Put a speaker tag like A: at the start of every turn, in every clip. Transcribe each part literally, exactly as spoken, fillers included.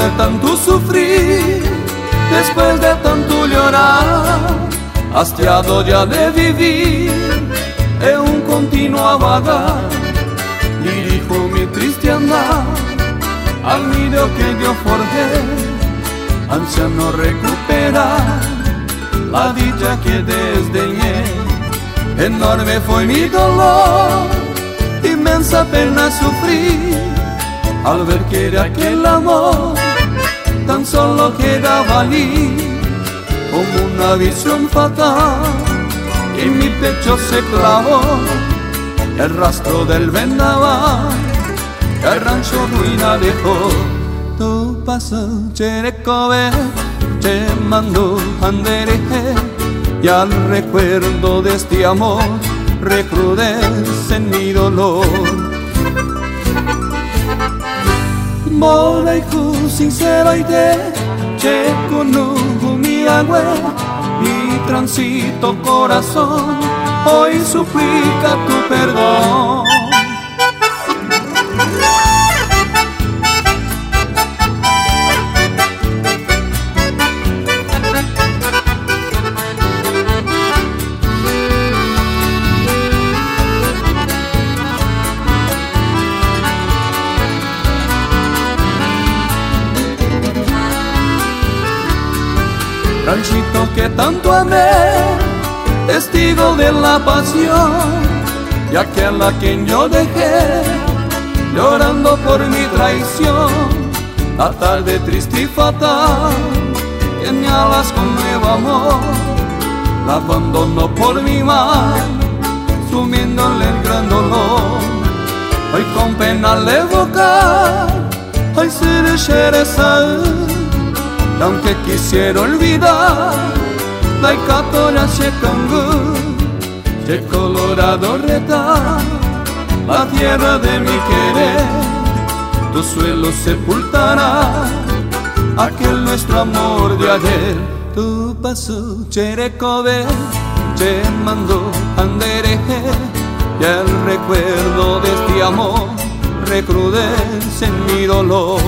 A: de tanto sufrir, después de tanto llorar, hastiado ya de vivir en un continuo vagar, dirijo mi triste andar al nido que yo forjé, ansiando recuperar la dicha que desdeñé. Enorme fue mi dolor, inmensa pena sufrí al ver que de aquel amor tan solo quedaba allí como una visión fatal. En mi pecho se clavó el rastro del vendaval que el rancho ruina dejó. Tu paso cherecobe, te mando andereje, y al recuerdo de este amor recrudece en mi dolor. Bolaiku sincero y te checo no mi agua, mi transito corazón hoy suplica tu perdón. Ranchito que tanto amé, testigo de la pasión, y aquel a quien yo dejé, llorando por mi traición. La tarde triste y fatal, que me alas con nuevo amor, la abandonó por mi mal, sumiéndole el gran dolor. Hoy con pena le evocar, hoy se shereza. Y aunque quisiera olvidar, la icatoria se cangú, de colorado reta, la tierra de mi querer, tu suelo sepultará aquel nuestro amor de ayer. Tu paso cherecobe, te mando andereje, y el recuerdo de este amor recrudece en mi dolor.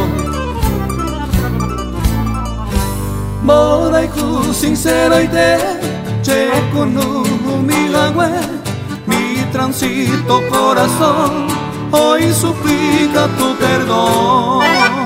A: Bolaiku sincero y te checo no mi agua, mi transito corazón hoy suplica tu perdón.